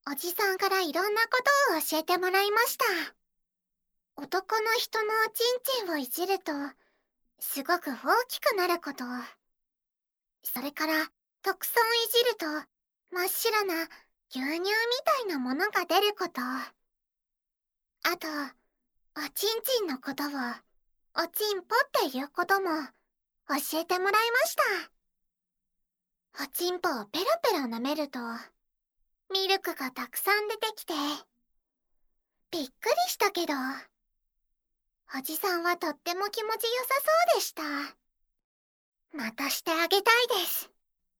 おじさんからいろんなことを教えてもらいました。男の人のチンチンをいじると、すごく大きくなること。それから、たくさんいじると、真っ白な牛乳みたいなものが出ること。あと、おちんちんのことを、おちんぽっていうことも教えてもらいました。おちんぽをペロペロ舐めると、ミルクがたくさん出てきて、びっくりしたけど、おじさんはとっても気持ちよさそうでした。またしてあげたいです。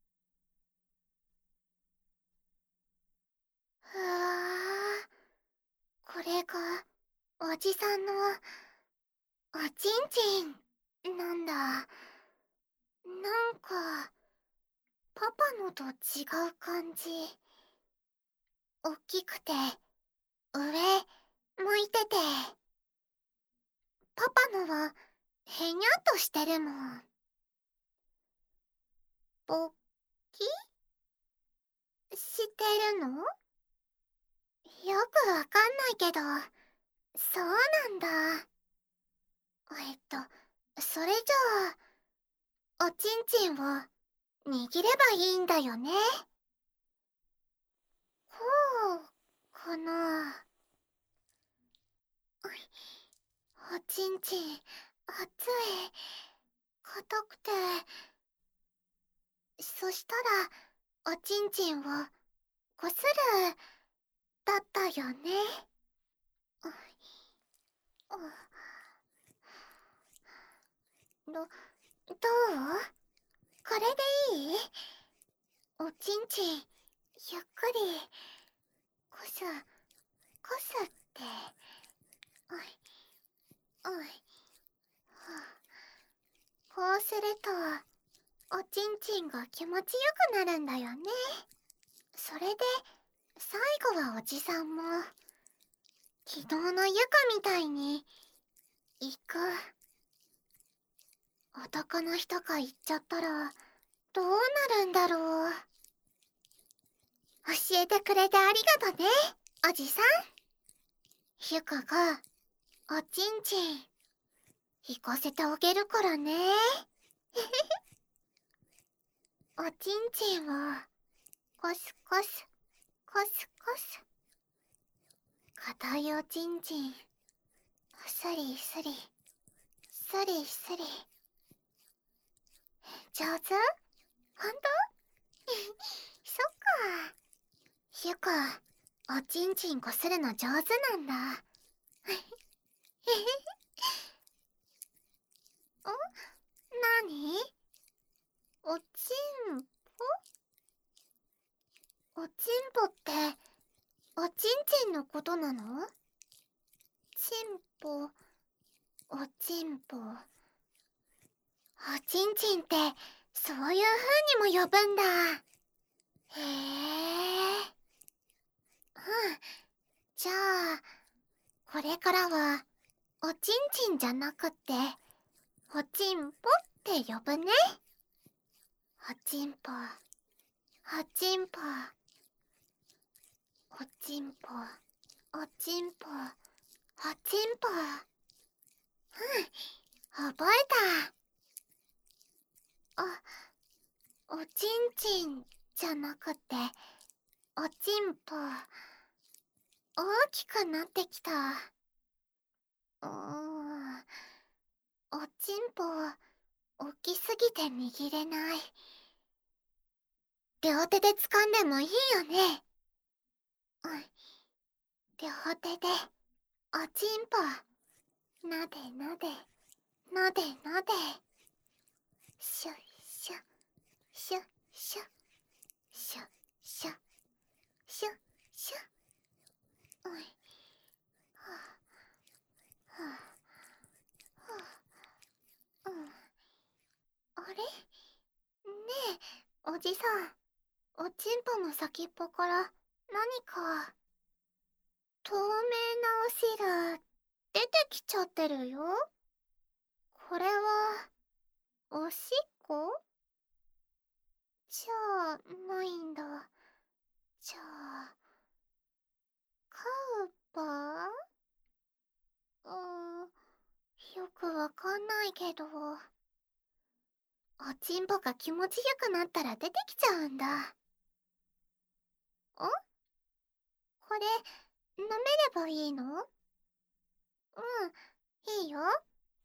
ふわー、これが、おじさんの、おちんちん、なんだ。なんか、パパのと違う感じ。おっきくて、上、向いてて。パパのは、へにゃっとしてるもん。ぼっきしてるの？よくわかんないけど、そうなんだ。それじゃあ、おちんちんを握ればいいんだよね。こう、かな。おちんちん、熱い、硬くて。そしたら、おちんちんを、こする、だったよね。どう？これでいい？おちんちん、ゆっくり、こす、こすって。おい、おい、こうすると、おちんちんが気持ちよくなるんだよね。それで、最後はおじさんも、昨日のゆかみたいに、行く。男の人が言っちゃったら、どうなるんだろう。教えてくれてありがとね、おじさん。ゆかが、おちんちん、行かせてあげるからね。おちんちんを、コスコス、コスコス。硬いおちんちん、スリスリ、スリスリ。上手？ほんと？そっか。ゆか、おちんちんこするの上手なんだ。へへお？なに？おちんぽ？おちんぽって、おちんちんのことなの？ちんぽ、おちんぽ。おちんちんって、そういう風にも呼ぶんだ。へえ。うん。じゃあ、これからは、おちんちんじゃなくって、おちんぽって呼ぶね。おちんぽ、おちんぽ、おちんぽ、おちんぽ、おちんぽ。うん、覚えた。おちんちんじゃなくて、おちんぽ、大きくなってきた。おちんぽ、大きすぎて握れない。両手で掴んでもいいよね。うん。両手で、おちんぽ、なでなで、なでなで。シュッシュッ、シュッシュッ、シュッシュッ、シュッシュッ。おい。はあ、はあ、はあ、うん。あれ？ねえ、おじさん。おちんぽの先っぽから何か透明なお汁出てきちゃってるよ。これはおしっこ？じゃあないんだ。じゃあないけど、おちんぽが気持ちよくなったら出てきちゃうんだ。これ、舐めればいいの？うん、いいよ。は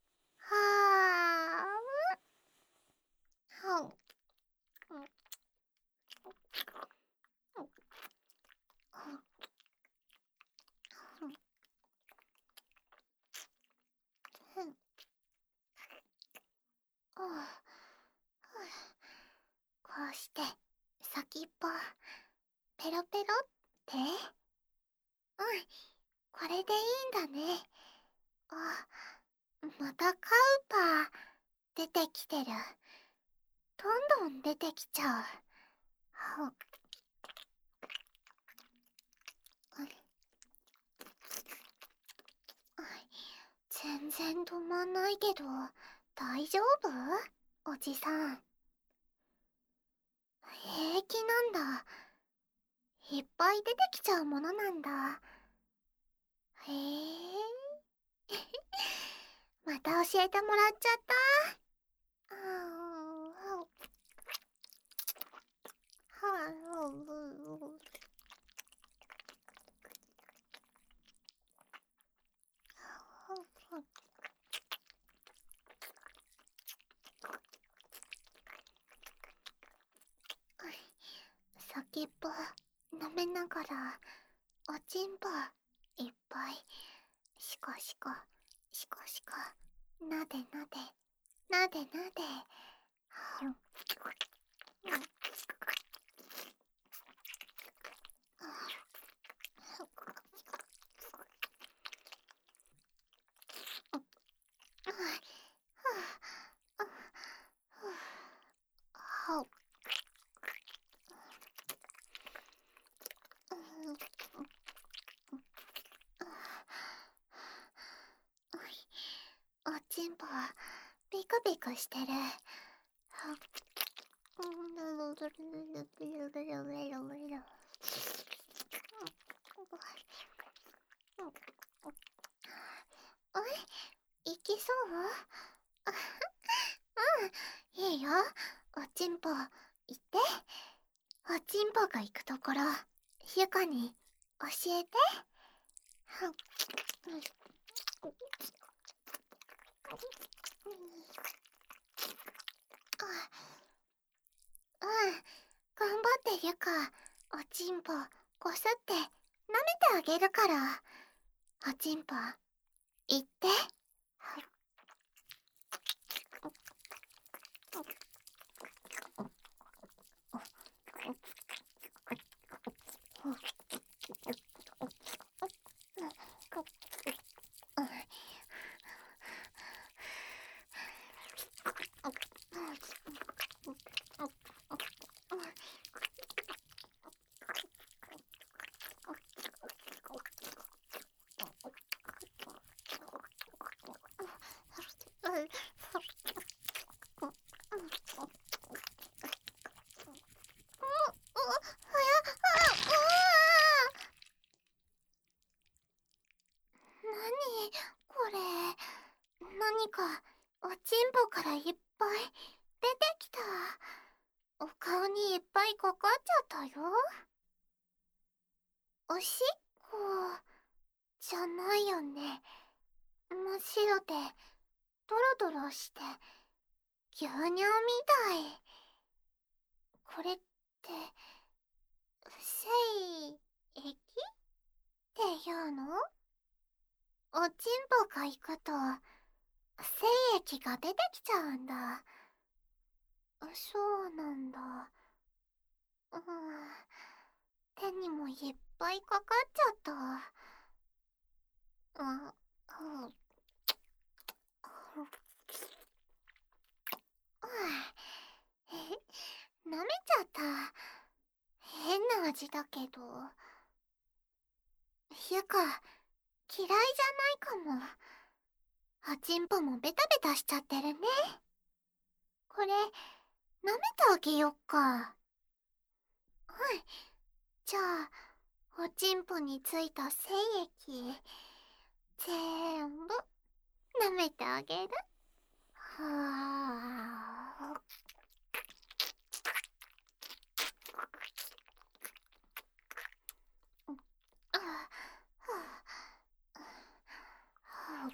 ー。はう。こうして先っぽペロペロって。これでいいんだね。またカウパー出てきてる。どんどん出てきちゃう。全然止まんないけど大丈夫？おじさん。平気なんだ。いっぱい出てきちゃうものなんだ。へえ。また教えてもらっちゃった。先っぽ舐めながらおちんぽいっぱいシコシコシコシコなでなでなでなで。おちんぽビクビクしてる。いきそう？いいよ。おちんぽ行って。おちんぽが行くところゆかに教えて。頑張ってゆか。おちんぽこすって舐めてあげるから。おちんぽ行って。何これ。何かおちんぽからいっぱい出てきた。お顔にいっぱいかかっちゃったよ。おしっこじゃないよね。真っ白でドロドロして牛乳みたい。これって精液っていうの？おちんぽが行くと精液が出てきちゃうんだ。そうなんだ。手にもいっぱいかかっちゃった。舐めちゃった。変な味だけど。ゆか、嫌いじゃないかも。おちんぽもベタベタしちゃってるね。これ、舐めてあげよっか。じゃあ、おちんぽについた精液、全部、舐めてあげる。 はあ、はあ、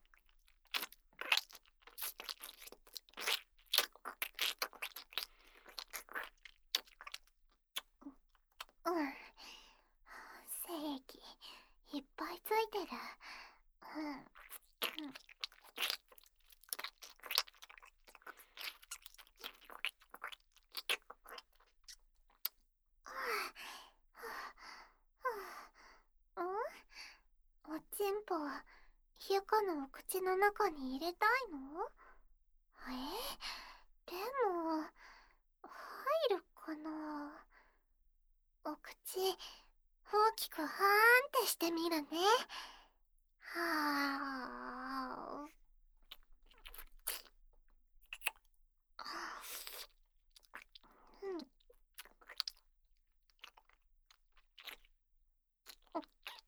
うん。精液いっぱいついてる。うん。うん、おちんぽ、ゆかのお口の中に入れたいの？でも、入るかな？お口、大きくはーんってしてみるね。はー。うん。は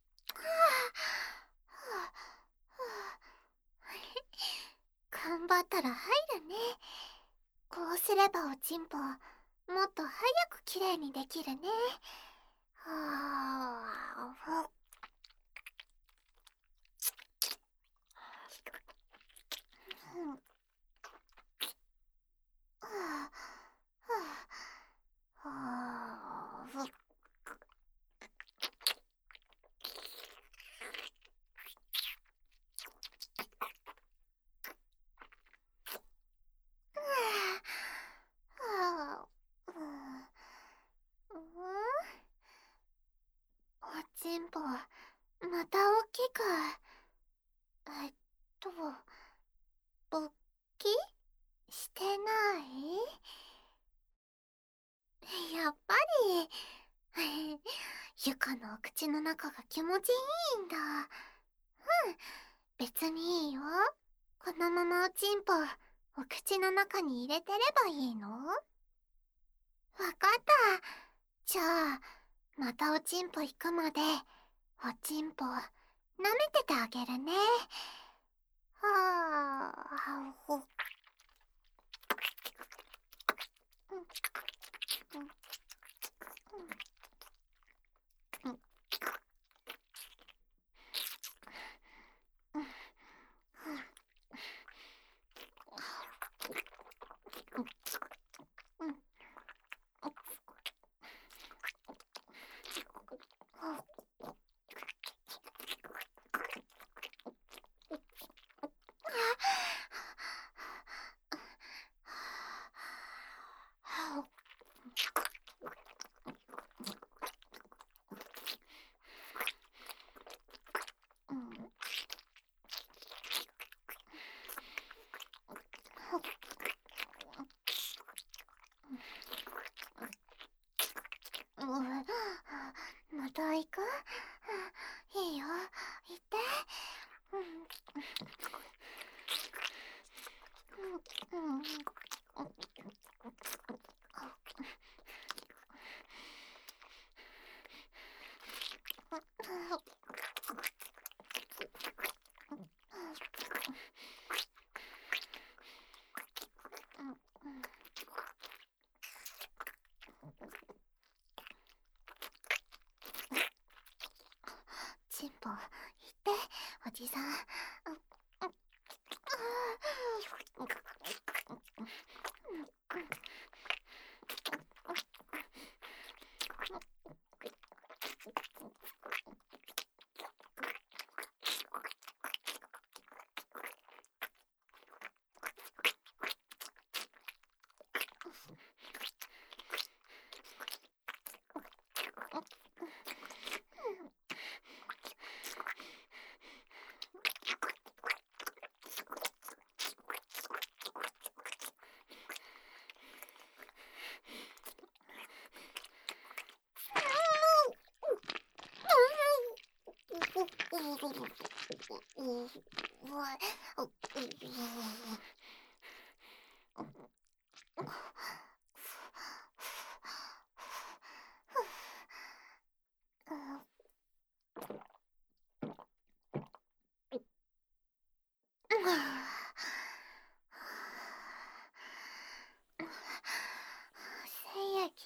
あ、頑張ったら入るね。こうすればおちんぽ、もっと早くきれいにできるね。はあ、うん。はあ、はあ、はあ、はあ、うん、おちんぽ、また大きく。えっと、勃起してない？やっぱり、ゆかのお口の中が気持ちいいんだ。うん、別にいいよ。このままおちんぽ、お口の中に入れてればいいの？わかった。じゃあ、またおちんぽ行くまで、おちんぽ、舐めててあげるね。はあ、ほ、うん、うん、うん、うん、うん、うん、うん。また行く？いいよ、行って。うん、うん、うん。チンポ、行って、おじさん。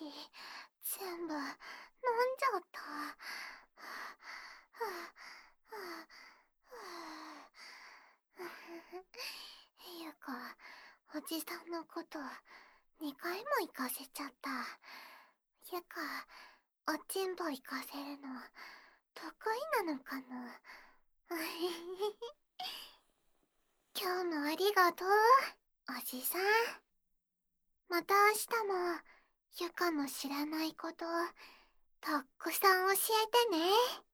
全部飲んじゃった。ゆか、おじさんのこと2回も行かせちゃった。ゆか、おちんぼ行かせるの得意なのかな。今日もありがとう、おじさん。また明日もゆかの知らないことたくさん教えてね。